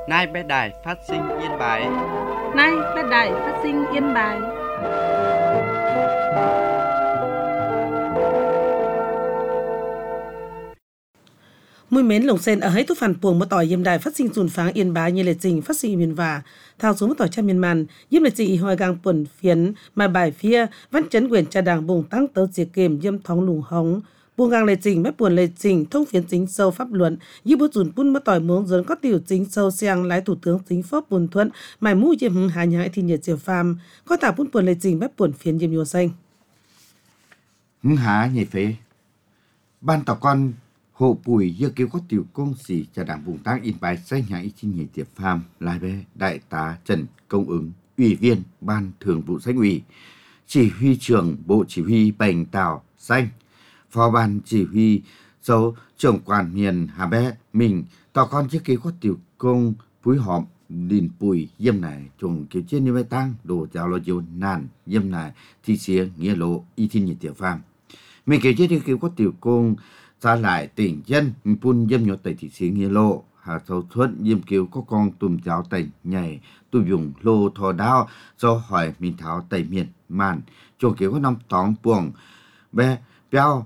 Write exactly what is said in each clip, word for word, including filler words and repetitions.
Nay bé đài phát sinh Yên Bái. Nay bé đài phát sinh Yên Bái. Mùi mến lồng sen ở hết tu phản buồng một tỏi yếm đài phát sinh dùn pháng Yên Bái như lệ trình phát sinh miền và thao xuống một tỏi cha miền màn yếm lệ trình hoài gang quần phiến mà bài phía văn chấn quyền cha đảng bùng tăng tấu diệt kềm yếm thóng lùng hóng buông gang lệ trình mép buồn lệ trình thông phiến chính sâu pháp luận yếm bút dùn bún một tỏi muống dấn có tiểu chính sâu xiang lái thủ tướng chính pháp buồn thuận mài mũi yếm hứng hà nhãi thì nhiệt diều phàm có tả bún buồn lệ trình mép buồn phiến yếm nhiều xanh hứng há nhảy phế ban tàu con hộ bùi dơ kêu có tiểu công sĩ cha đảng vùng tăng Yên Bái xây nhảy chi nhảy tiệp phàm lại bé đại tá Trần Công Ứng ủy viên ban thường vụ Xanh ủy chỉ huy trưởng bộ chỉ huy Bành Tảo Xanh phó ban chỉ huy dấu trưởng quản miền Hà Bé mình tàu con chiếc kêu có tiểu công phúi họp đình bùi dâm này trùng kiểu trên như bài tăng đồ giáo lo dồn nàn dâm này thi xía nghĩa lộ y thiên nhảy tiệp phàm mình kêu trên kêu có tiểu công ra lại tỉnh dân pun dâm nhọ tẩy thị xí nghĩa lộ hà sâu thuận dâm kiều có con tùm giáo tẩy nhảy tùm dùng lô thò đao do hỏi mình tháo tẩy miền màn chuồng kiều có năm tóng buồng bé béo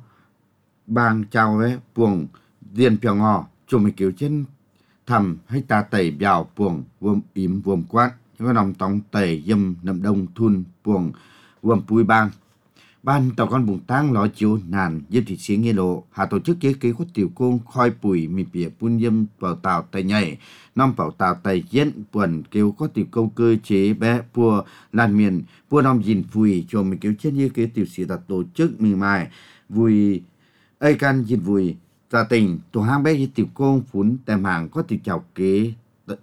bang chào bé buồng diên bèo ngò chuồng mình kiều trên thầm hay ta tẩy bèo buồng vuông ím vuông quát có năm tóng tẩy dâm nằm đông thun buồng vuông pui bang ban tàu con bùng tang ló chiếu nàn dâm thị xí nghe lộ hà tổ chức kế kế có tiểu công khoi bùi mì bìa bún dâm bảo tàu tay nhảy năm bảo tàu tay diễn buồn kêu có tiểu công cơ chế bé pua làn miền pua năm dìn vùi cho mình kêu chết như kế tiểu sĩ đặt tổ chức mì mai vùi ây can dìn vùi gia tình tổ hang bé tiểu công phún tem hàng có tiểu chào kế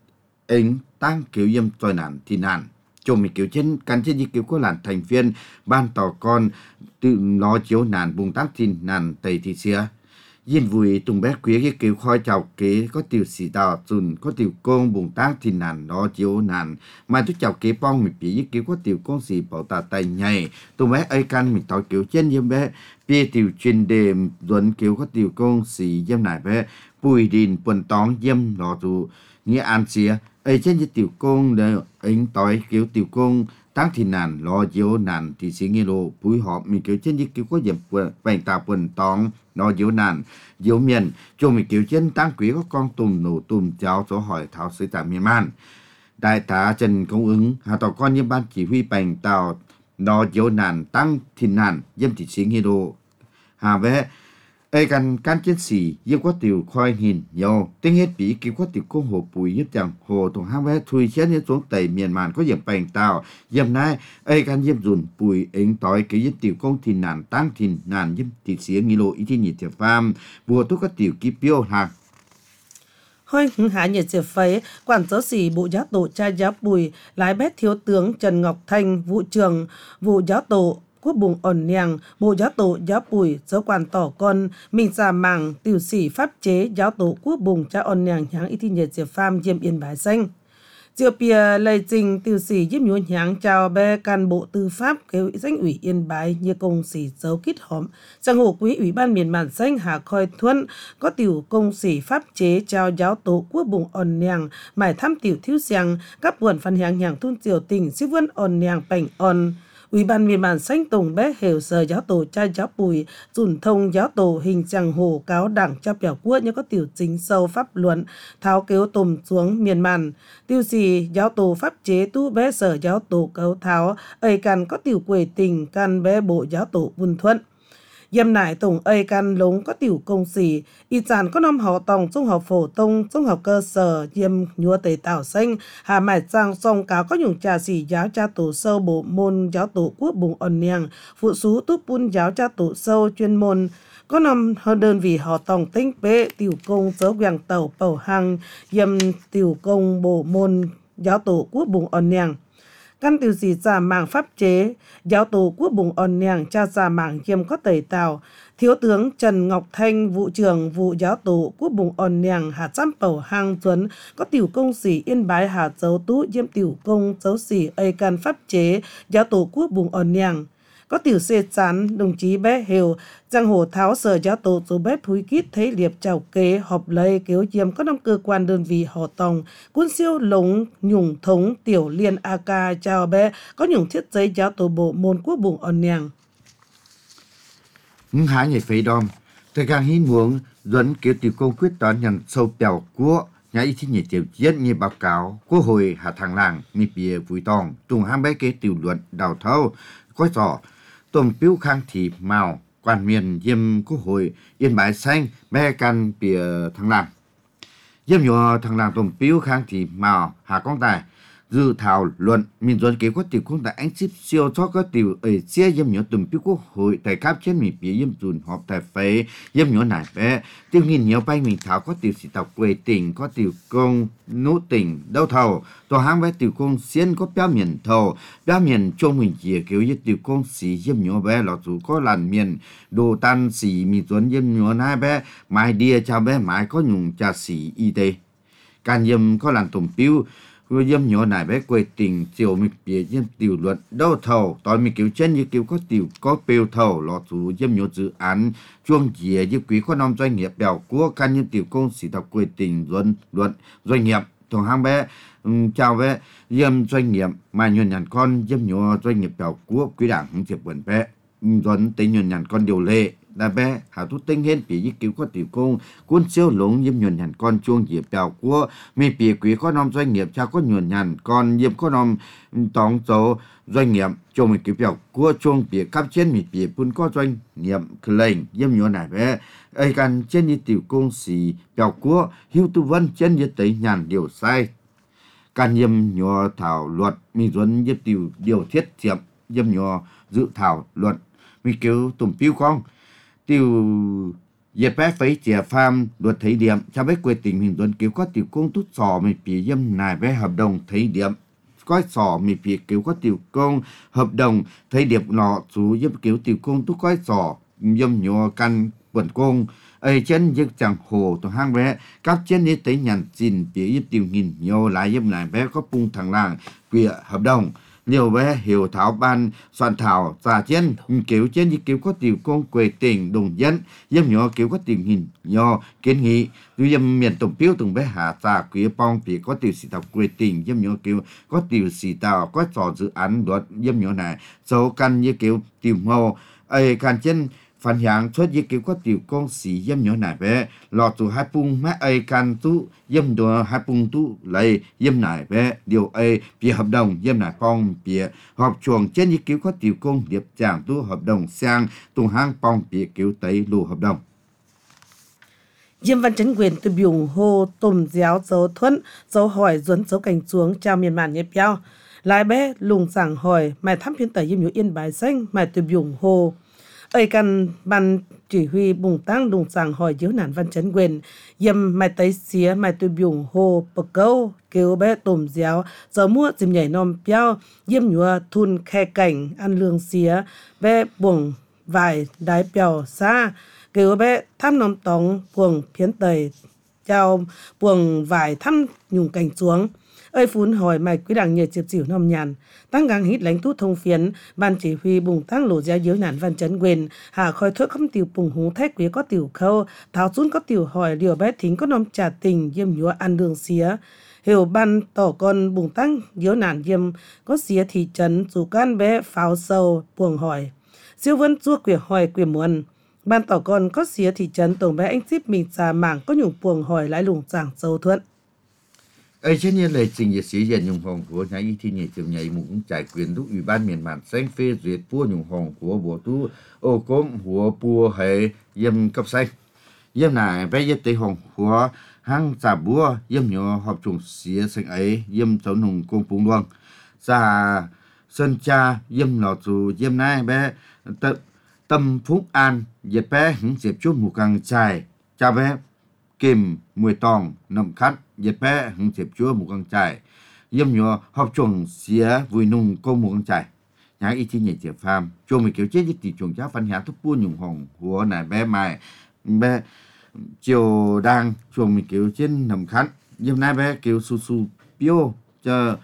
ánh tăng kêu dâm tòi nàn thì nàn cho mình kiểu trên căn trên như kiểu có làn thành viên ban tàu con tự lo chiếu nàn bùng tác tin nàn tây thị xía yên vui tung bé quý cái kiểu khói chào kế có tiểu sĩ tàu dùn có tiểu công bùng tác tin nàn lo chiếu nàn mà tôi chào kế bong mình bị kiểu có tiểu công sĩ bảo tà tay nhảy tung bé ấy căn mình tàu kiểu trên như bé bia tiểu chuyên đề duẩn kiểu có tiểu công sĩ dâm nải bé bùi đình quần tóng dâm lo dù nghĩa an xía ấy trên như tiểu công để anh tối kiểu tiểu công tăng thì nàn lo dấu nàn thì xí nghe lộ bùi họp mình kiểu trên như kiểu có dầm bành tà quần tóng lo dấu nàn dấu miền cho mình kiểu trên tăng quý có con tùm nổ tùm cháu số hỏi tháo sứ tả miền man đại tá Trần Công Ứng hà tàu con như ban chỉ huy bành tàu lo dấu nàn tăng thì nàn dâm thì xí nghe lộ hà vẽ ấy căn can chiến sĩ yêu có tiểu khoai nhìn nhiều tiếng hết bị kêu có tiểu công hồ bùi nhất chẳng hồ tổng hai vé thui chết như xuống tây miền màn có điểm bành tàu dầm nay ấy căn dâm dùn bùi ánh tối cái nhất tiểu công thì nàn tăng thì nàn dâm tiểu xía nghi lộ ý thiên nhiệt tiểu phàm bùa tôi có tiểu kí piêu hàng hoi hứng há nhiệt diệp phấy quản giáo sĩ bộ giáo tổ cha giáo bùi lái bét thiếu tướng Trần Ngọc Thanh vụ trưởng vụ giáo tổ quốc bùng ổn nhàng bộ giáo tổ giáo bùi giáo quản tỏ con mình già mảng tiểu sĩ pháp chế giáo tổ quốc bùng cha ổn nhàng nháng y thi nhiệt diệp phàm diêm Yên Bái xanh diệu bìa lây trình tiểu sĩ diêm nhúa nháng chào bè can bộ tư pháp kêu danh ủy Yên Bái như công sĩ dấu kít hóm sang hộ quý ủy ban miền bản xanh hà khoi thuận có tiểu công sĩ pháp chế chào giáo tổ quốc bùng ổn nhàng mải thăm tiểu thiếu xiang các buồn phân nhàng nhàng thun tiểu tình sĩ vươn ổn nhàng bảnh ổn Ủy ban miền bản xanh tổng bé hiểu sở giáo tổ cha giáo bùi dùn thông giáo tổ hình chẳng hồ cáo đảng cho biểu quốc như có tiểu chính sâu pháp luận tháo kéo tùm xuống miền màn tiêu gì giáo tổ pháp chế tu bé sở giáo tổ cấu tháo ấy cần có tiểu quể tình can bé bộ giáo tổ vun thuận Dâm nải tổng ấy can lống có tiểu công sĩ, y chàn có năm họ tòng trung học phổ thông, trung học cơ sở, dâm nhua tề tảo xanh, hà mải trang song cáo có nhung trà sĩ giáo cha tổ sâu bộ môn giáo tổ quốc bùng ổn nhàng, phụ sú túp bún giáo cha tổ sâu chuyên môn, có năm hơn đơn vì họ tòng tinh bế tiểu công dấu quảng tàu bầu hăng, dâm tiểu công bộ môn giáo tổ quốc bùng ổn nhàng. Căn tiểu sĩ giả mạng pháp chế, giáo tổ quốc bùng ổn nhàng cha giả mạng kiêm có tẩy tàu, thiếu tướng Trần Ngọc Thanh, vụ trưởng vụ giáo tổ quốc bùng ổn nhàng hạt trăm bầu hang tuấn, có tiểu công sĩ Yên Bái hạt dấu tú diêm tiểu công dấu sĩ ây can pháp chế, giáo tổ quốc bùng ổn nhàng. có tiểu xê chán đồng chí bé hiểu giang hồ tháo sở giáo tổ số bé phúi kít thấy liệp chào kế họp lấy kéo chiếm các năm cơ quan đơn vị họ tòng quân siêu lống nhung thống tiểu liên a ca chào bé có nhung thiết giấy giáo tổ bộ môn quốc bụng ẩn nhàng há nhảy phế đom thời càng hiến muốn dẫn kiểu tiểu công quyết toán nhận sâu bèo của nhà ý thích nhảy tiểu chiến như báo cáo quốc hội hạ thằng làng mi bìa vui tòng trùng ham bé kế tiểu luận đào thâu có sỏ tôm piếu khang thị màu quan miền diêm quốc hội yên bái xanh bé can bìa thằng làng diêm nhỏ thằng làng tôm piếu khang thị màu hạ con tài dự thảo luận mình dẫn kế có tiểu công tại anh ship siêu cho có tiểu ở xe diêm nhỏ tôm piếu quốc hội tại cáp trên mi bìa diêm dùn họp tại phế diêm nhỏ nải bé tiêu nghìn nhiều bay mình thảo có tiểu sĩ tàu quê tỉnh có tiểu công nỗ tỉnh đâu thầu tòa hang bé tiểu công xiên có béo miền thầu béo miền trong mình chia kiểu như tiểu công sĩ diêm nhỏ bé lọ chủ có làn miền đồ tan sĩ mình dẫn diêm nhỏ nai bé mai đia chào bé mai có nhung trà sĩ y tế can diêm có làn tôm piếu vừa diêm nhỏ này bé quê tỉnh chiều mình bịa diêm tiểu luận đâu thầu tối mình kiểu chân như kiểu có tiểu có bêu thầu lọ chủ diêm nhỏ dự án chuông dìa như quý có năm doanh nghiệp bèo của can như tiểu công sĩ tộc quê tỉnh luận luận doanh nghiệp thằng hang bé um, chào bé diêm doanh nghiệp mà nhuận nhàn con diêm nhỏ doanh nghiệp bèo của quý đảng không thiệp quần bé luận tính nhuận nhàn con điều lệ là bé hạ thú tinh hết bị như kiểu có tiểu công cuốn siêu lũng diêm nhuận nhàn con chuông dìa bèo của mi bìa quý có năm doanh nghiệp cha có nhuận nhàn con diêm có năm tổng số doanh nghiệp cho mình kiểu bèo của chuông bìa cấp trên mi bìa cũng có doanh nghiệp lệnh diêm nhỏ này bé ai cần trên như tiểu công sĩ bèo của hiếu tu vân trên như tới nhàn điều sai can diêm nhỏ thảo luật mi dẫn diêm tiểu điều thiết thiệp diêm nhỏ dự thảo luật mi kiểu tùm piu con tiểu dẹp bé phấy chè farm luật thấy điểm cho bé quê tỉnh mình tuần kiểu có tiểu công tút sò mình bị dâm này bé hợp đồng thấy điểm có sò mình bị kiểu có tiểu công hợp đồng thấy điểm nọ chú dâm kiểu tiểu công tút có sò dâm nhỏ căn quần công ấy trên giấc chẳng hồ tổ hang bé các trên đi tới nhàn xin bị dâm tiểu nghìn nhiều lại dâm này bé có bung thằng làng quìa hợp đồng nhiều bé hiểu thảo ban soạn thảo giả trên kiểu trên như kiểu có tiểu công quê tỉnh đồng dân dâm nhỏ kiểu có tình hình nhỏ kiến nghị tuy dâm miền tổng phiếu từng bé hạ giả quý bong thì có tiểu sĩ tàu quê tỉnh dâm nhỏ kiểu có tiểu sĩ tàu có trò dự án luật dâm nhỏ này số căn như kiểu tiểu màu ấy căn trên phản hiện xuất như kiểu có tiểu công sĩ dâm nhỏ này bé lọt từ hai pung mẹ ấy can tu dâm đồ hai pung tu lấy dâm này bé điều ấy bị hợp đồng dâm này phong bị họp chuồng trên như kiểu có tiểu công điệp chẳng tu hợp đồng sang tung hang phong bị kiểu tấy lù hợp đồng Diêm Văn Chấn Quyền từ biểu hồ tùm giáo dấu thuẫn dấu hỏi duấn dấu cảnh xuống chào miền màn nhếp nhau lại bé lùng giảng hỏi mày thăm phiên tẩy diêm nhũ yên bài xanh mày từ biểu hồ ấy căn ban chỉ huy bùng tăng đùng sàng hỏi diếu nản Văn Chấn Quyền yếm mày tấy xía mày tôi biểu hồ bậc câu kêu bé tùm giáo giờ mua dìm nhảy nòm piao yếm nhua thun khe cảnh ăn lương xía bé buồng vài đái piao xa kêu bé thăm nòm tóng buồng phiến tầy chào buồng vài thăm nhung cảnh xuống ơi phun hỏi mày quý đảng nhờ chịp chịu nòm nhàn tăng gang hít lãnh tú thông phiến ban chỉ huy bùng tăng lộ ra dưới nản Văn Chấn Quyền hạ khói thuốc không tiểu bùng hú thách quý có tiểu khâu tháo xuống có tiểu hỏi liều bé thính có nòm trả tình diêm nhúa ăn đường xía hiểu ban tỏ con bùng tăng dưới nản diêm có xía thị trấn dù can bé pháo sâu buồng hỏi siêu vân chua quỷ hỏi quỷ muôn ban tỏ con có xía thị trấn tổng bé anh ship mình xà mảng có nhung buồng hỏi lại lùng giảng sâu thuận ấy trên như lời trình nhiệt sĩ diện nhung hồng của nhà y thi nhị trường nhảy cũng trải quyền lúc ủy ban miền bản xanh phê duyệt pua nhung hồng của bộ tu ô cốm của pua hệ yếm cấp xanh yếm này bé yếm tây hồng của hang xà búa yếm nhỏ họp trùng xía xanh ấy yếm cháu nùng công phúng đoan xà sơn cha yếm lò dù yếm này bé tâm tâm phúc an yết bé hứng diệp chút một càng dài cha bé kim mùi tòng nậm khát dệt bé hứng diệp chúa một con trai yếm nhỏ học chuồng xía vui nung cô một con trai nhà y thi nhảy diệp phàm chuồng mình kiểu chết với tỷ chuồng cháu phân há thúc buôn nhung hồng của này bé mai bé chiều đang chuồng mình kiểu trên nằm khát yếm nay bé kiểu su su piêu cho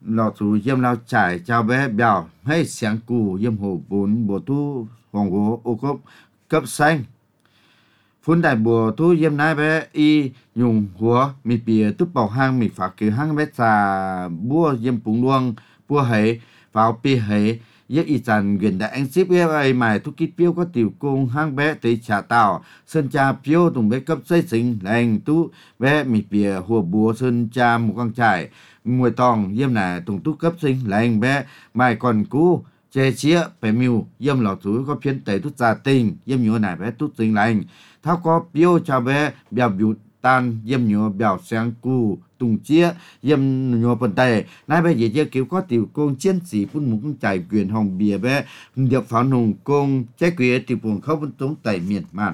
lọ chú yếm lao trải chào bé bèo hay sáng cù yếm hồ bốn bùa tu hoàng hồ ô cốc cấp xanh phun đại bùa tu yếm nai bé y nhung húa mi bìa túp bảo hang mi phá cứ hang bé trà bùa yếm bùng luông bùa hấy vào pi hấy yết y tràn gần đại anh ship bé ai mài tu kít piêu có tiểu cung hang bé tới trà tàu sơn cha piêu tùng bé cấp xây sinh lành tu bé mi bìa hùa bùa sơn cha một con trải mùi tòng yếm nà tùng tu cấp sinh lành bé mài còn cú chế chia bé miu yếm lọ chú có phiến tẩy tu gia tình yếm nhúa nà bé tu sinh lành thao có piêu cha bé bèo biểu tan yếm nhúa bèo sáng cù tùng chia yếm nhúa bần tề nãy bé dễ cứu có tiểu công chiến sĩ phun mục chạy quyền hồng bìa bé được pháo nùng công trái quyền tiểu buồn khâu vân tống tẩy miền mạn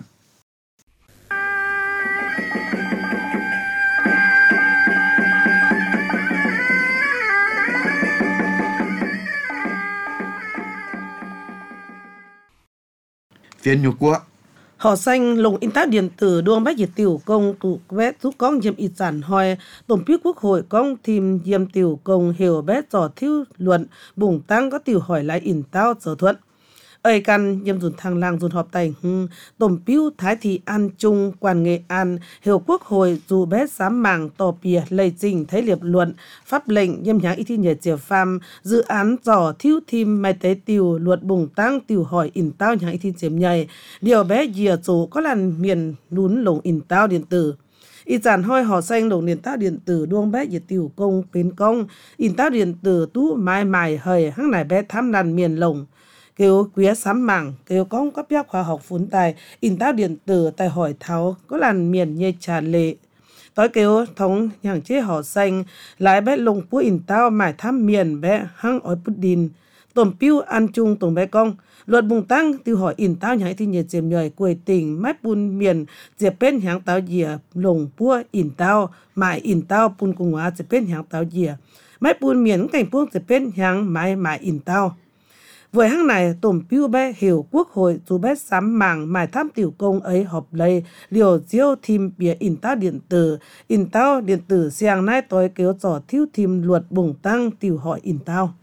phiên nhục quốc họ xanh lồng in tác điện tử đuông bách diệt tiểu công tụ vét giúp con diêm y sản hoi tổng bí quốc hội con team diêm tiểu công hiểu bé trò thiêu luận bùng tăng có tiểu hỏi lại in tao sở thuận ơi căn diêm dùn thang lang dùn họp tay hưng tổng biêu thái thị an trung quan nghệ an hiểu quốc hội dù bé sám màng tò bìa lây trình thấy liệp luận pháp lệnh diêm nháng y thi nhờ triều pham dự án dò thiêu thim mai tế tiểu luật bùng tăng tiểu hỏi in tao nháng y thi chiếm nhầy điều bé dìa chỗ có làn miền nún lồng in tao điện tử y giản hoi họ xanh lồng điện tao điện tử đuông bé diệt tiểu công pến công in tao điện tử tú mai mài hời hăng này bé tham làn miền lồng kêu quý sám mảng kêu có cấp giác khoa học phun tài in tao điện tử tài hỏi tháo có làn miền như trà lệ tối kêu thống nhàng chế họ xanh lại bé lồng pú in tao mải tham miền bé hăng ỏi bút đìn tổm piu ăn chung tổng bé công luật bùng tăng tiêu hỏi in tao nhảy thì nhiệt diệm nhời quầy tỉnh mái bùn miền diệp bên hàng tao dìa lồng pua in tao mải in tao bùn cùng hóa diệp bên hàng tao dìa mái bùn miền cảnh buông diệp bên hàng mái mải in tao với hang này tổm piu bé hiểu quốc hội dù bé sám màng mải tham tiểu công ấy họp lấy liều diêu thìm bìa in tao điện tử in tao điện tử xiang nai tối kêu trò thiêu thìm luật bùng tăng tiểu hỏi in tao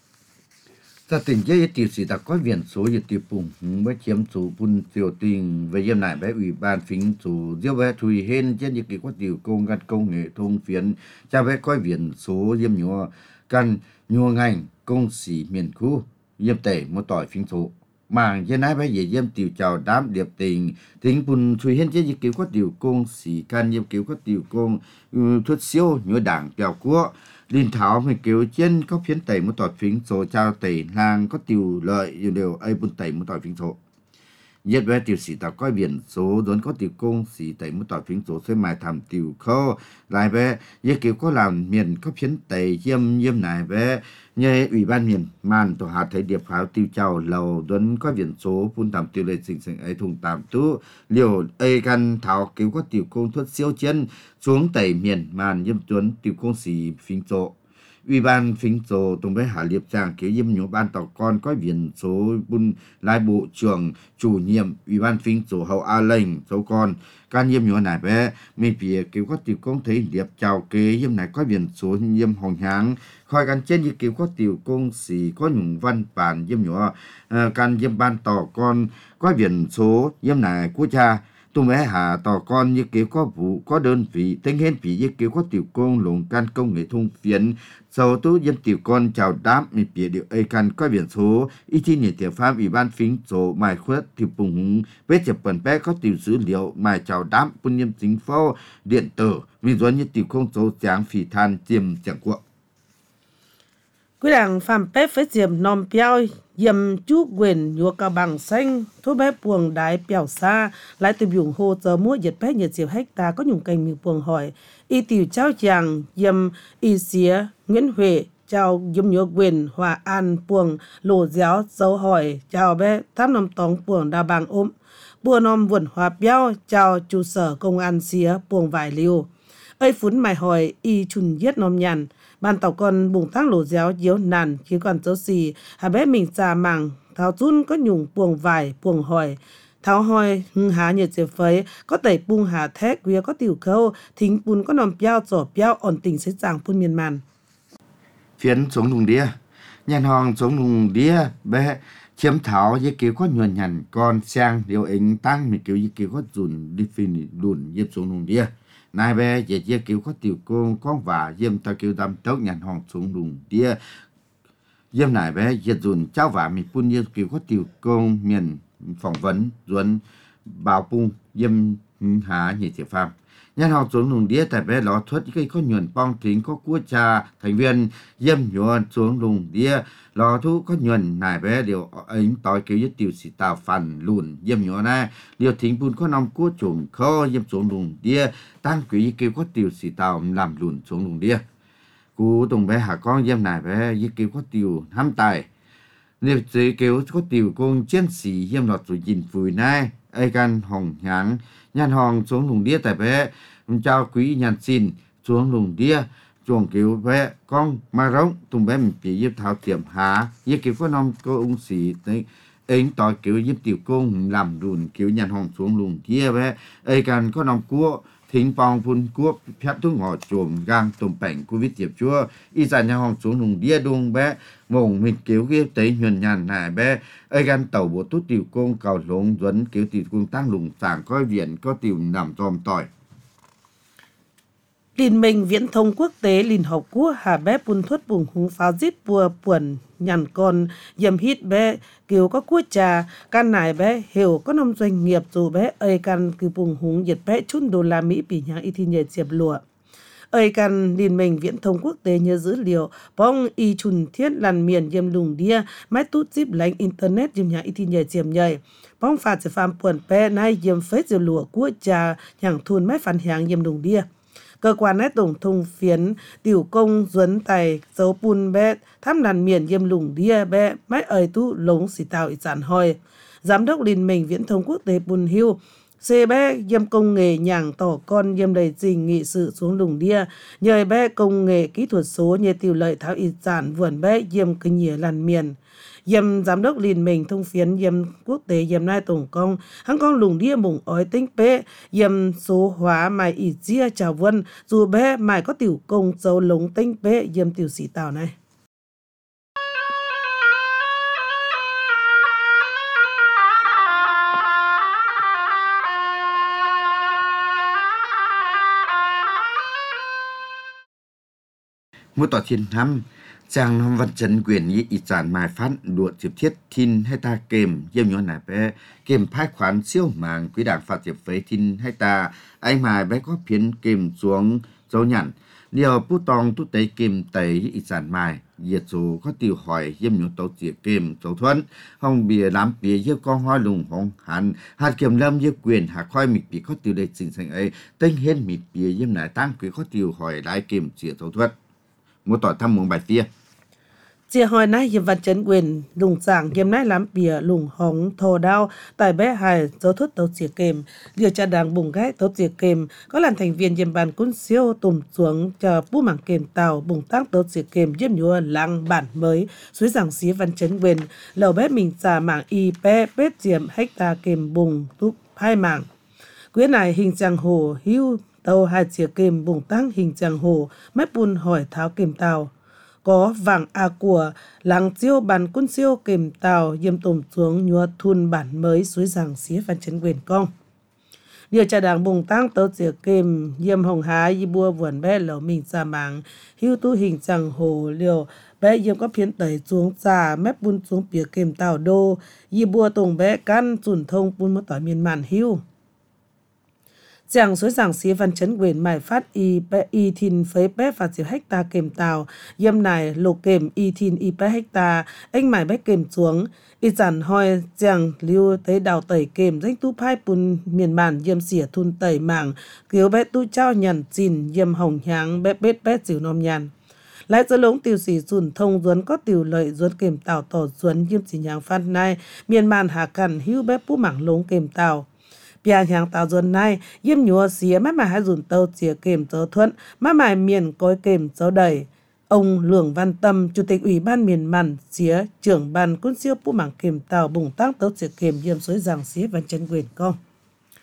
ta tỉnh chế tiểu sĩ ta có viện số dịch tiểu bùng với chiếm chủ bun tiểu tình về yếm này bé ủy ban phính chủ diêu bé thùy hên trên dịch có tiểu công gan công nghệ thông phiến cha bé coi viện số yếm nhúa căn nhúa ngành công sĩ miền khu yếm tẩy một tỏi phính số màng trên này bé về yếm tiểu chào đám điệp tình tính bun thùy hên trên dịch có tiểu công sĩ can yếm kiểu có tiểu công thuật siêu nhúa đảng bèo cua liên thảo mình kêu trên có phiến tẩy một tỏi phính số trao tẩy lang có tiểu lợi nhiều điều ai bún tẩy một tỏi phính số nhất về tiểu sĩ tạo coi biển số vốn có tiểu công sĩ tẩy một tỏi phính số sẽ mài thảm tiểu khô lại về như kiểu có làm miền có phiến tẩy yếm yếm này về như ủy ban miền màn tổ hạt thấy điệp pháo tiêu chào lầu vốn có biển số phun tạm tiêu lệ sinh sinh ấy thùng tạm tú liều ai căn thảo cứu có tiểu công thuật siêu chân xuống tẩy miền màn yếm tuấn tiểu công sĩ phính số ủy ban phính số tổng bé hạ liệp trang kế yếm nhúa ban tàu con có biển số bun lai bộ trưởng chủ nhiệm ủy ban phính số hậu a lệnh số con can yếm nhúa này bé mi phía cứu có tiểu công thấy liệp chào kế yếm này có biển số yếm hồng háng khỏi can trên như cứu có tiểu công sĩ có nhung văn bản yếm nhúa can yếm ban tàu con có biển số yếm này của cha tụi bé hạ tò con như kiểu có vụ có đơn vị tên hên vị như kiểu có tiểu công lồng can công nghệ thông phiến sau tú dân tiểu con chào đám mi bìa điều ấy can có biển số ý chi nhiệt tiểu pháp ủy ban phính số mài khuất tiểu bùng hùng bé chập bẩn bé có tiểu dữ liệu mài chào đám bún nhâm chính phô điện tử vì do như tiểu công số tráng phì than tiềm chẳng quạ quý đảng phạm bé phế diệm nòm piao yếm chú quyền nhúa cao bằng xanh thô bé buồng đái bèo xa lại từ dùng hồ giờ mua nhiệt bé nhiệt diệp hecta có nhung cành mì buồng hỏi y tiểu trao chàng yếm y xía Nguyễn Huệ chào yếm nhúa quyền Hòa An buồng lô giáo dấu hỏi chào bé thám nòm tóng buồng đa bằng ôm bùa nòm vườn hòa béo chào trụ sở công an xía buồng vải liêu ơi phún mày hỏi y chun giết nòm nhàn ban tàu con bùng thang lỗ déo diếu nàn khi còn dấu xì hà bé mình già màng tháo run có nhung buồng vải buồng hỏi tháo hoi hưng há nhiệt diệp phấy có tẩy bung hà thét quý có tiểu khâu thính bún có nòm piao giỏ piao ổn tình sẽ giảng phun miền màn phiến xuống lùng đĩa nhàn hòn xuống lùng đĩa bé chiếm thảo với kiểu có nhuận nhằn con sang điều ảnh tăng mình kiểu với kiểu có dùn đi phim đùn dịp xuống lùng đĩa nai bé về với kiểu có tiểu công con và dìm ta kiểu đâm tấu nhàn hòn xuống lùng đĩa dìm này bé dệt dùn cháu và mình phun như kiểu có tiểu công miền phỏng vấn duẩn bảo pung dìm há nhị tiểu phàm nhân học xuống lùng đĩa tại bé lọ thuất cái có nhuận bong thính có cua trà thành viên dìm nhuận xuống lùng đĩa lò thu có nhuận này bé điều ấy tỏi kiểu với tiểu sĩ tàu phản lùn dìm nhuận này điều thính bùn có nòng cua trùng kho dìm xuống lùng đĩa tăng kiểu với kiểu có tiểu sĩ tàu làm lùn xuống lùng đĩa cú tùng bé hạ con dìm này bé với kiểu có tiểu ham tài nếu chỉ kiểu có tiểu công chiến sĩ dìm lọt rồi nhìn phùi này ai gan hồng nháng nhàn hòn xuống lùng đĩa tại bé chào quý nhàn xin xuống lùng đĩa chuồng kiểu bé con ma rống tùng bé mình chỉ giúp thảo tiệm há với kiểu có năm cô ung sĩ đấy ấy tỏi kiểu giúp tiểu công làm đùn kiểu nhàn hòn xuống lùng đĩa bé ai gan có năm cua thính bong phun cua phép thuốc ngọ chuồng gang tùng bảnh covid tiệp chúa y ra nhàn hòn xuống lùng đĩa đung bé mồng mình kiểu kia tới nhuần nhàn này bé ai gan tàu bộ tốt tiểu công cầu lông duẩn kiểu tiểu công tăng lùng sảng coi viện có tiểu nằm dòm tỏi Liên minh viễn thông quốc tế Liên Hợp Quốc hà bé bùn thuất bùng húng pháo giết bùa buồn nhằn con dầm hít bé kiểu có quốc trà can nải bé hiểu có nông doanh nghiệp dù bé ơi can cứ bùng húng diệt bé chút đô la Mỹ bị nhà y thi nhờ diệp lụa ơi can liên minh viễn thông quốc tế nhớ dữ liệu bong y chun thiết làn miền dầm lùng đia máy tút zip lánh internet dầm nhà y thi nhờ diệp nhảy bong phạt sẽ phàm buồn bé nay dầm phết diệp lụa quốc trà nhàng thun máy phản hàng dầm lùng đia cơ quan nét tổng thông phiến tiểu công duấn tài dấu bùn bé thăm làn miền dâm lùng đia bé máy ơi tu lống xì tàu ít sản hoi giám đốc liên minh viễn thông quốc tế bùn hưu xe bé dâm công nghệ nhàng tỏ con dâm đầy trình nghị sự xuống lùng đia nhờ bé công nghệ kỹ thuật số như tiểu lợi tháo ít sản vườn bé dâm kinh nhỉ làn miền dâm giám đốc liên minh thông phiến dâm quốc tế dâm nai tổng công hắn con lùng đia mùng ói tinh bé dâm số hóa mài ít chia chào vân dù bé mài có tiểu công dấu lống tinh bé dâm tiểu sĩ tàu này một tòa thiên thăm Trang Nam Văn Trấn quyền ý ý sản mài phát đuột trực thiết thiên hay ta kềm dâm nhỏ nà bé kềm phái khoán siêu mạng quý đảng phạt diệp với thiên hay ta anh mài bé có phiến kềm xuống dấu nhẵn điều bút tòng tút tế kềm tấy ý sản mài diệt dù có tiểu hỏi dâm nhỏ tấu diệt kềm dấu thuẫn hông bìa lắm bìa dếp con hoa lùng hông hẳn hạt kiềm lâm dếp quyền hạt khoai mịt bìa có tiểu đề sinh sinh ấy tên hên mịt bìa dâm nà tăng quý có tiểu hỏi lại kềm diệt dấu thuẫn một tỏi thăm mong bài tia chia hỏi nay dâm văn chấn quyền lùng sảng dâm nay lắm bìa lùng hóng thò đao tại bé hài dấu thuất tấu chìa kềm điều tra đảng bùng ghét tấu chìa kềm có làm thành viên dâm bàn cún siêu tùm xuống chờ bú mảng kềm tàu bùng tác tấu chìa kềm dâm nhua lăng bản mới suối giảng xí văn chấn quyền lầu bé mình xà mảng y bé bết diệm hecta kềm bùng túp hai mảng quyết này hình trang hồ hưu tàu hai chìa kềm bùng tăng hình trang hồ mép bùn hỏi tháo kềm tàu có vàng a của làng chiêu bàn quân siêu kềm tàu dâm tùm xuống nhua thun bản mới suối giảng xí văn chấn quyền công điều tra đảng bùng tăng tấu chìa kềm dâm hồng hái y bua vườn bé lẩu mình xa mạng hưu tu hình chẳng hồ liều bé dâm có phiến tẩy xuống xa mép bún xuống bìa kềm tàu đô y bua tùng bé căn sùn thông bún mất tỏi miền màn hưu Giảng suối giảng xí văn chấn quyền mải phát y bé y thìn phấy bé và diệu hecta kềm tàu dâm này lục kềm y thìn y bé hecta anh mải bé kềm xuống y giản hoi giảng lưu tới đào tẩy kềm danh tu phai bùn miền bản dâm xỉa thun tẩy mảng kiếu bé tu trao nhằn chìn dâm hồng nháng bé bết bé dịu nôm nhàn lại do lống tiểu sĩ dùn thông duấn có tiểu lợi duấn kềm tàu tỏ duấn dâm xỉ nhàng phát này miền bản hạ cằn hưu bé bú mảng lống kềm tàu Piang hàng tàu dồn này yếm nhúa xía mắt mà hai dùn tàu chìa kềm chớ thuận mắt mài miền cối kềm chớ đầy ông Lường Văn Tâm chủ tịch ủy ban miền màn xía trưởng ban quân siêu bú mảng kềm tàu bùng tăng tàu chìa kềm yếm suối giảng xía văn chân quyền công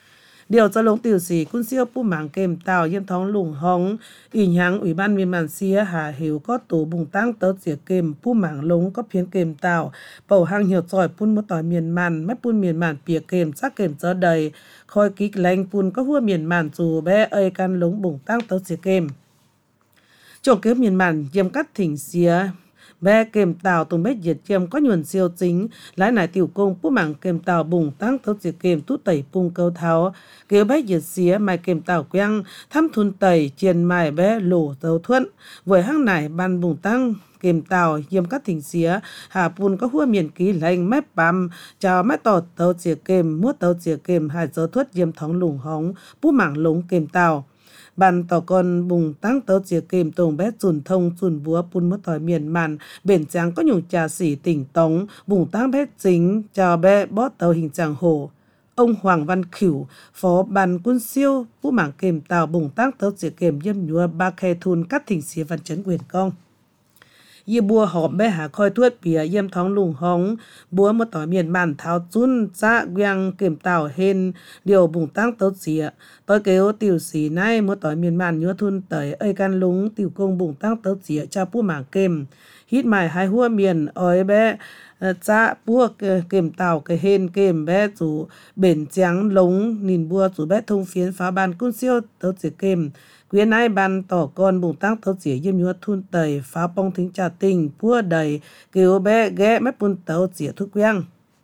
điều cho lũng tiểu sĩ quân siêu pu mảng kèm tàu yêm thóng lủng hóng ủy nhang ủy ban miền màn xía hà hiểu có tổ bùng tăng tớ xỉa kèm pu mảng lũng có phiến kèm tàu bầu hang hiểu giỏi pun một tỏi miền màn mấy pun miền màn bìa kèm sắc kèm chớ đầy khôi kích lanh pun có hua miền màn dù bé ơi can lũng bùng tăng tớ xỉa kèm chỗ kế miền màn yêm cắt thỉnh xía bé kèm tàu tùng bếp diệt chiêm có nhuần siêu chính lái nải tiểu công pu mảng kèm tàu bùng tăng tớ xỉa kèm tút tẩy pung câu tháo kêu bé diệt xía mai kèm tàu quang thăm thun tẩy chiền mai bé lổ dấu thuận với hang nải ban bùng tăng kèm tàu yêm các thỉnh xía hà pun có hua miền ký lành mép băm chào mép tọt tàu xỉa kèm muốt tàu xỉa kèm hai dấu thuất yêm thóng lủng hóng pu mảng lũng kèm tàu bàn tỏ con bùng tăng tớ chia kèm tổng bé dùn thông dùn búa pun mất tỏi miền màn bền trắng có nhung trà xỉ tỉnh tống bùng tăng bé chính chào bé bót tàu hình tràng hổ ông Hoàng Văn Khửu phó ban quân siêu pu mảng kèm tàu bùng tăng tớ chia kèm yêm nhúa ba khe thun cắt thỉnh xía văn chấn quyền công ye bùa họp bé hà khoi tuốt bìa yêm thóng lùng hóng búa một tỏi miền màn tháo chun cha quang kèm tàu hên điều bùng tăng tớ xỉa tôi kêu tiểu sĩ nay một tỏi miền màn nhúa thun tẩy ơi can lúng tiểu công bùng tăng tớ xỉa cha pu mảng kèm hít mài hai hua miền ơi bé cha bua kèm tàu cái hên kèm bé chủ bền trắng lúng nhìn bua chủ bé thông phiến phá ban quân siêu tớ xỉa kèm quyến ai ban tỏ con bùng tăng tớ xỉa yêm nhúa thun tẩy phá bông thính trà tình bua đầy kêu bé ghé mép bún tớ xỉa thuốc quang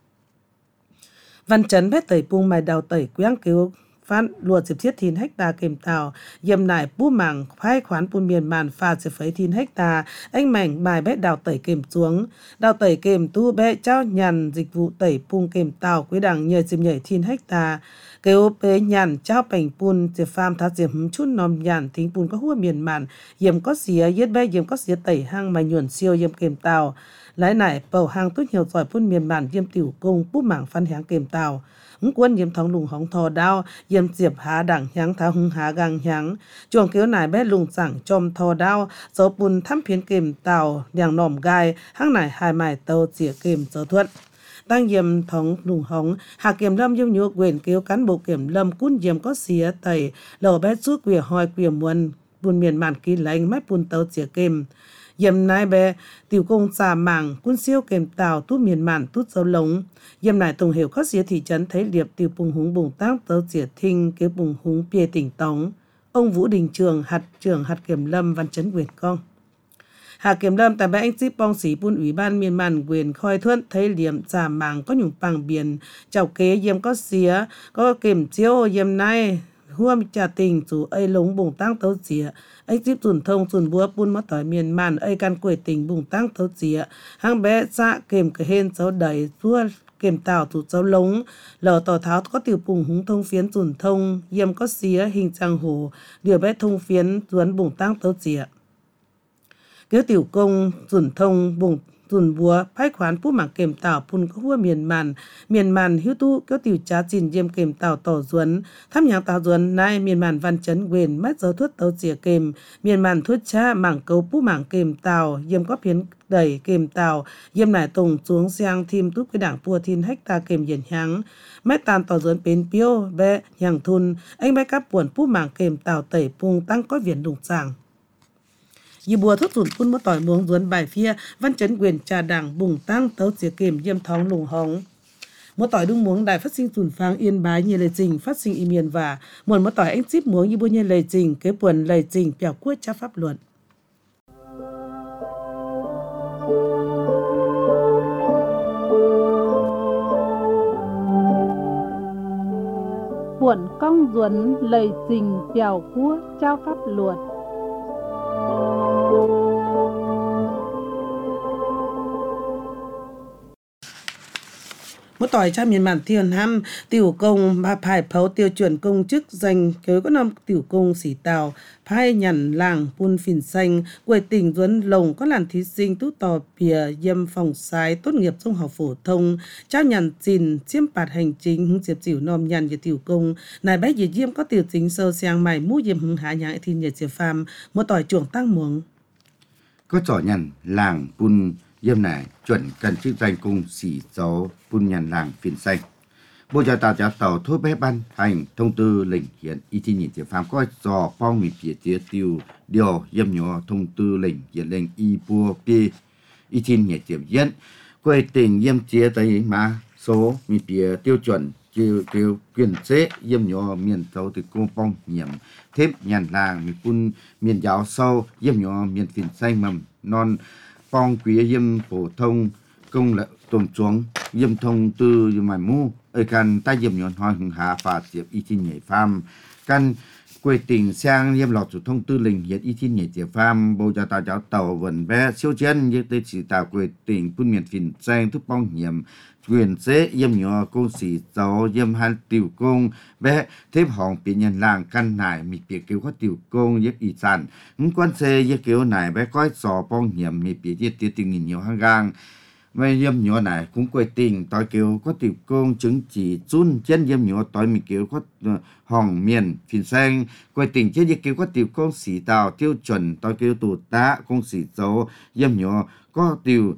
văn chấn bé tẩy pung mài đào tẩy quang kêu phát luộc dịp thiết thìn hecta kèm tàu yêm nải pu mảng phai khoán pun miền màn pha dịp phấy thìn hecta anh mảnh bài bé đào tẩy kèm xuống đào tẩy kèm tu bé trao nhàn dịch vụ tẩy pung kèm tàu quý đằng nhờ dịp nhảy thìn hecta kêu bé nhàn trao bành pun dịp pham thá dịp chút nòm nhàn thính pun có hua miền màn yêm có xía yết bé yêm có xía tẩy hang mà nhuần siêu yêm kèm tàu lái nải bầu hang tốt nhiều giỏi pun miền màn yêm tiểu công pu mảng phan háng kèm tàu quân yếm thóng lùng hóng thò đao yếm diệp há đẳng hiáng tháo hưng há gang hiáng chuồng kéo nải bé lùng sảng chom thò đao dấu bùn thăm phiến kèm tàu đèng nòm gai hang nải hai mài tàu chĩa kèm dấu thuận tăng yếm thóng lùng hóng hạ kiểm lâm yếm nhúa quyền kéo cán bộ kiểm lâm cún yếm có xía tẩy lầu bé rút quìa hoi quìa muôn bùn miền màn kỳ lánh mách bùn tàu chĩa kèm yếm nai bé tiểu công xà mảng quân siêu kèm tàu tút miền màn tút dấu lống yếm nải tổng hiểu khót xía thị trấn thấy liệp tiểu bùng húng bùng tác tớ xỉa thinh kế bùng húng bia tỉnh tống ông Vũ Đình Trường hạt trưởng hạt kiểm lâm văn chấn quyền công hạt kiểm lâm tại bãi anh chip bong sĩ pun ủy ban miền màn quyền khoi thuận thấy liệp xà mảng có nhung bằng biển chào kế yếm có xía có kèm chiếu yếm nai hua trà tình chủ ấy lống bùng tăng tớ xỉa ấy tiếp tuần thông tuần búa pun mất tỏi miền màn ấy can quẩy tình bùng tăng tớ xỉa hang bé dạ kèm cái hên dấu đầy xua kèm tàu tụt dấu lống lờ tỏ tháo có tiểu bùng húng thông phiến tuần thông yêm có xía hình trang hồ điều bé thông phiến tuấn bùng tăng tớ xỉa cái tiểu công tuần thông bùng tuần búa phái khoán pu mảng kèm tàu pun có hua miền màn miền màn hiếu tu có tiểu trá chìn yêm kèm tàu tỏ duấn thăm nhang tàu duấn nay miền màn văn chấn quyền mất dấu thuất tàu xỉa kèm miền màn thuất cha mảng cấu pu mảng kèm tàu yêm có phiến đẩy kèm tàu yêm nải tùng xuống sang thim túp cái đảng pua thiên hecta kèm hiển háng mét tàn tàu duấn bến piêu bé nhàng thun anh bé cắp buồn pu mảng kèm tàu tẩy pung tăng có viền đùng sàng Dì bùa thốt rủn phun một tỏi muống duấn bài phia văn chấn quyền trà đảng bùng tăng tấu xỉa kèm yêm thóng lùng hóng một tỏi đung muống đài phát sinh rủn phang yên bái như lệ trình phát sinh y miền và muôn một tỏi anh chip muống như bùa như lệ trình kế buồn lệ trình bèo quốc cha pháp luận buồn công duấn lệ trình bèo quốc cha pháp luận một tỏi cha miền màn thiên ham tiểu công ba phải phấu tiêu chuẩn công chức danh kế có năm tiểu công sĩ tàu phai nhằn làng pun phìn xanh quê tỉnh duấn lồng có làn thí sinh tú tò bìa yêm phòng sái tốt nghiệp trung học phổ thông trao nhằn chìn chiếm bạt hành chính hứng diệp dịu nom nhằn về tiểu công này bé dì yêm có tiểu chính sơ sang mày mũ yêm hứng hạ nhãi thiên nhật diệp phàm một tỏi chuồng tăng muống có trò nhằn làng pun yêm nải chuẩn cần chức danh cung sĩ gió pun nhằn làng phiền xanh Bộ giáo tạo giáo tàu thôi bé ban hành thông tư lệnh hiện y tin nhìn tiểu phạm coi dò phong mì phía tía tiêu điều yếm nhỏ thông tư lệnh hiện lệnh y bùa pi y tin nhẹ tiểu diễn quay tình yếm chia tới mà số mì phía tiêu chuẩn chiều tiêu quyền chế yếm nhỏ miền tàu từ công phong nhiệm thêm nhàn làng mì phun miền giáo sâu yếm nhỏ miền phìn xanh mầm non phong quý yếm phổ thông công lệ tồn xuống yếm thông tư yếm mài mu ở căn ta yếm nhỏ hỏi hưng hạ phá diệp y tin nhảy pham căn quê tỉnh sang yếm lọt chủ thông tư lệnh hiện y tin nhảy diệp pham bộ giáo tạo giáo tàu vẫn bé siêu chân như tới chỉ tạo quê tỉnh phun miền phìn xanh thức phong hiểm quyền chế yếm nhỏ công sĩ giáo yếm han tiểu công bé thêm hỏng bị nhân làng căn nải mì bịa kêu có tiểu công yếm y sản những quan xe yếm kêu nải bé coi sò phong hiểm mì bịa yếm tiêu tình nhìn nhiều hang gang mấy yếm nhỏ này cũng quay tình tỏi kêu có tiểu công chứng chỉ chun chân yếm nhỏ tỏi mì kêu có hỏng miền phìn xanh quay tình trên yếm kêu có tiểu công sĩ tạo tiêu chuẩn tỏi kêu tụ tá công sĩ giáo yếm nhỏ có tiểu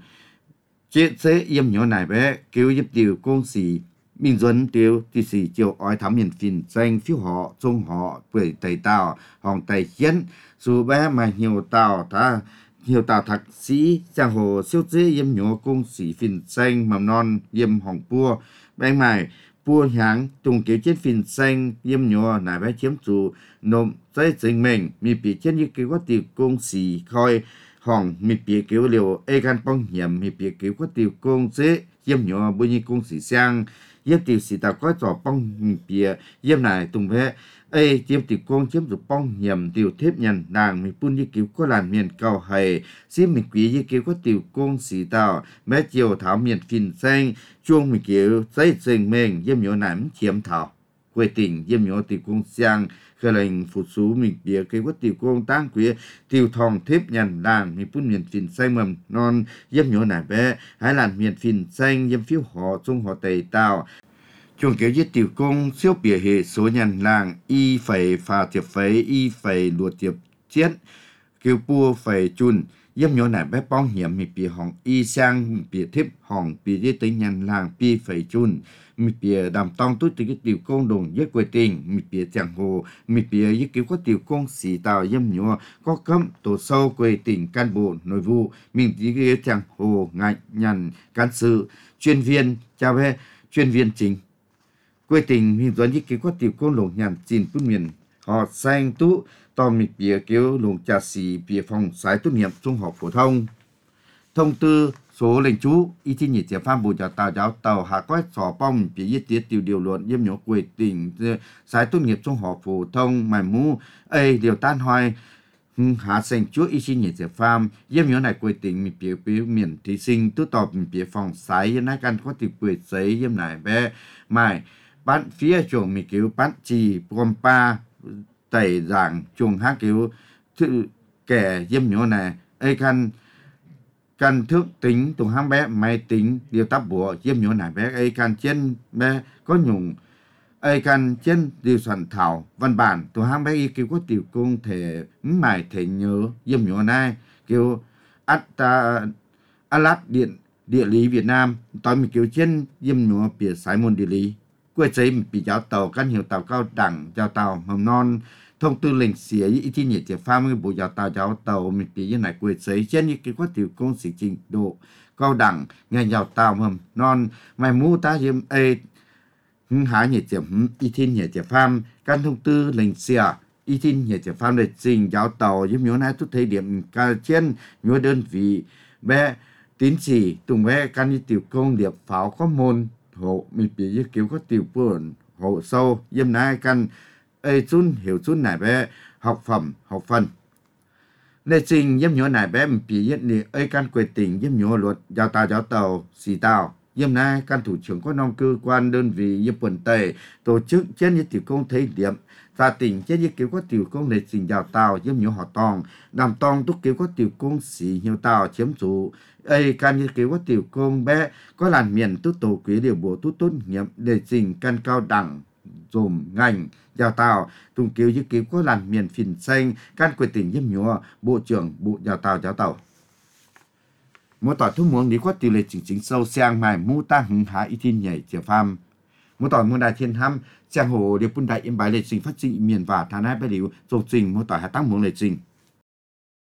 chết sẽ yếm nhỏ này bé kêu yếm tiểu công sĩ Minh Duân tiêu thì sĩ chiều ói thám miền phìn xanh phiếu họ trung họ quỷ tây tàu hòng tây hiến dù bé mà nhiều tàu ta nhiều tàu thạc sĩ giang hồ siêu dễ yếm nhỏ công sĩ phìn xanh mầm non yếm hỏng pua bé mày pua nháng tung kiểu trên phìn xanh yếm nhỏ này bé chiếm chủ nộm dây chính mình mi bị trên như kiểu có tiểu công sĩ khoi hỏng mi bị kiểu liều ê gan bong hiểm mi bị kiểu có tiểu công dễ yếm nhỏ bôi như công sĩ sang yếm tiểu sĩ ta có trò bong mi bị yếm này tung bé ê chiếm tiểu công chiếm chủ bong hiểm tiểu thép nhằn nàng mi bun như kiểu có làn miền cầu hầy xí mi quý như kiểu có tiểu công sĩ tao bé chiều thảo miền phìn xanh chuông mi kiểu dây dình mình yếm nhỏ này chiếm thảo quê tỉnh yếm nhỏ tiểu công sang khởi lệnh phụ sú mình bia cái quất tiểu công tăng quý tiểu thòng thép nhàn đàn mình phun miền phìn xanh mầm non yếm nhỏ nải bé hai làn miền phìn xanh yếm phiếu họ trung họ tây tàu chuồng kéo giết tiểu công siêu bìa hệ số nhàn làng y phải phà tiệp phấy y phải luộc tiệp chết kêu pua phải chun yếm nhỏ nải bé bong hiểm mình bìa hỏng y sang bìa thép hỏng bìa giết tới nhàn làng pi phải chun mi bìa đàm tông tôi từ cái tiểu công đồng với quê tình mi bìa chẳng hồ mi bìa với kiểu có tiểu công xì tàu yếm nhỏ có cấm tổ sâu quê tỉnh can bộ nội vụ mình chỉ cái chẳng hồ ngạnh nhằn can sự chuyên viên chào bé chuyên viên chính quê tỉnh mình dẫn với kiểu có tiểu công lồng nhằn xin phun miền họ xanh tú to mi bìa kiểu lồng trà xì bìa phòng sái tốt nghiệp trung học phổ thông thông tư số lệnh chú y tin nhị tiểu phan bộ giáo tạo giáo tàu hạ quét sò bông bị yết tiết tiểu điều luận yếm nhỏ quê tỉnh sái tốt nghiệp trung học phổ thông mài mũ ê điều tan hoài hạ sinh chúa y tin nhị tiểu phan yếm nhỏ này quê tỉnh mi biểu biểu miền thí sinh tú tọp mi biểu phòng sái yếm này căn có tiểu quê giấy yếm này bé mài bán phía chuồng mi kiểu bán trì bom pa tẩy giảng chuồng hát kiểu thư kẻ yếm nhỏ này ê căn căn thước tính tùng ham bé máy tính điều tắp bùa yếm nhỏ nải bé ấy căn trên bé có nhung ấy căn trên điều soạn thảo văn bản tùng ham bé y kiểu có tiểu công thể mải thể nhớ yếm nhỏ này kiểu atta alat điện địa lý Việt Nam tối mình kiểu trên yếm nhỏ bìa sái môn địa lý quê giấy mình bị giáo tàu căn hiệu tàu cao đẳng giáo tàu mầm non thông tư lệnh xỉa y tin nhị tiểu pha mới bộ giáo tạo giáo tàu mình bị như này quê giấy trên những cái quá tiểu công sĩ trình độ cao đẳng ngành giáo tàu mầm non mày mu ta yếm ê há nhị tiểu y tin nhị tiểu pha căn thông tư lệnh xỉa y tin nhị tiểu pha để trình giáo tàu yếm nhớ này tôi thấy điểm cả trên nhớ đơn vị bé tín chỉ tùng bé căn như tiểu công điệp pháo có môn hộ mình bị như kiểu có tiểu buồn hộ sâu yếm này căn ê chun hiểu chun này bé học phẩm học phần lê trình yếm nhỏ này bé mình bị nhất đi ê căn quê tỉnh yếm nhỏ luật giáo tàu giáo tàu xì tàu yếm này căn thủ trưởng có năm cơ quan đơn vị yếm quần tây tổ chức trên như tiểu công thấy điểm ra tỉnh trên như kiểu có tiểu công lê trình giáo tàu yếm nhỏ họ tòng đàm tòng túc kiểu có tiểu công xì nhiều tàu chiếm chủ ê căn như kiểu có tiểu công bé có làn miền túc tổ quý điều bộ túc tốt nghiệp lê trình căn cao đẳng dùm ngành giáo tàu tung kiều như kiều có làn miền phìn xanh căn quê tỉnh yếm nhỏ bộ trưởng bộ giáo tàu giáo tàu mỗi tỏi thu muống lý quát tiêu lệ chính chính sâu sang mài mu ta hứng há y tin nhảy chiều pham một tỏi một đại thiên ham giang hồ điều bún đại yên bài lệ trình phát dị miền và thà nai bài liu dầu trình một tỏi hạ tăng muốn lệ trình